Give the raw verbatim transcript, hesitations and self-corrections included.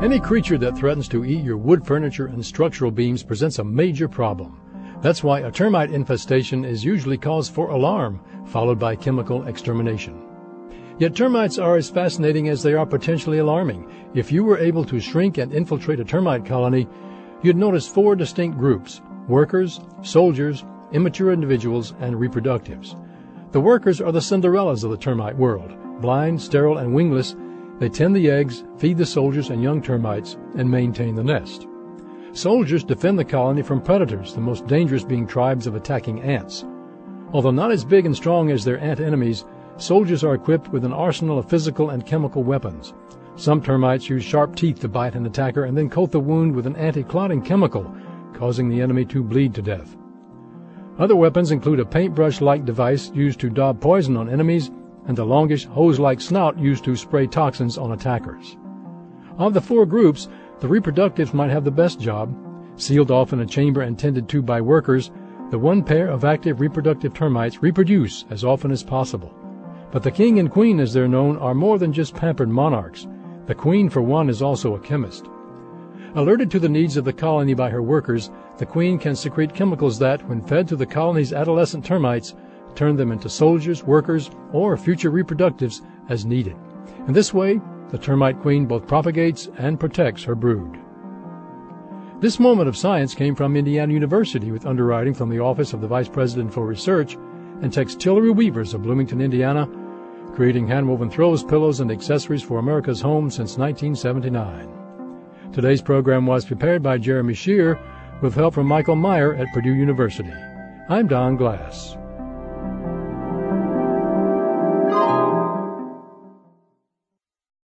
Any creature that threatens to eat your wood furniture and structural beams presents a major problem. That's why a termite infestation is usually cause for alarm, followed by chemical extermination. Yet termites are as fascinating as they are potentially alarming. If you were able to shrink and infiltrate a termite colony, you'd notice four distinct groups: workers, soldiers, immature individuals, and reproductives. The workers are the Cinderellas of the termite world. Blind, sterile, and wingless, they tend the eggs, feed the soldiers and young termites, and maintain the nest. Soldiers defend the colony from predators, the most dangerous being tribes of attacking ants. Although not as big and strong as their ant enemies, soldiers are equipped with an arsenal of physical and chemical weapons. Some termites use sharp teeth to bite an attacker and then coat the wound with an anti-clotting chemical, causing the enemy to bleed to death. Other weapons include a paintbrush-like device used to daub poison on enemies and a longish hose-like snout used to spray toxins on attackers. Of the four groups, the reproductives might have the best job. Sealed off in a chamber and tended to by workers, the one pair of active reproductive termites reproduce as often as possible. But the king and queen, as they're known, are more than just pampered monarchs. The queen, for one, is also a chemist. Alerted to the needs of the colony by her workers, the queen can secrete chemicals that, when fed to the colony's adolescent termites, turn them into soldiers, workers, or future reproductives as needed. In this way, the termite queen both propagates and protects her brood. This moment of science came from Indiana University with underwriting from the Office of the Vice President for Research and Textillery Weavers of Bloomington, Indiana, creating hand-woven throws, pillows, and accessories for America's home since nineteen seventy-nine. Today's program was prepared by Jeremy Shear with help from Michael Meyer at Purdue University. I'm Don Glass.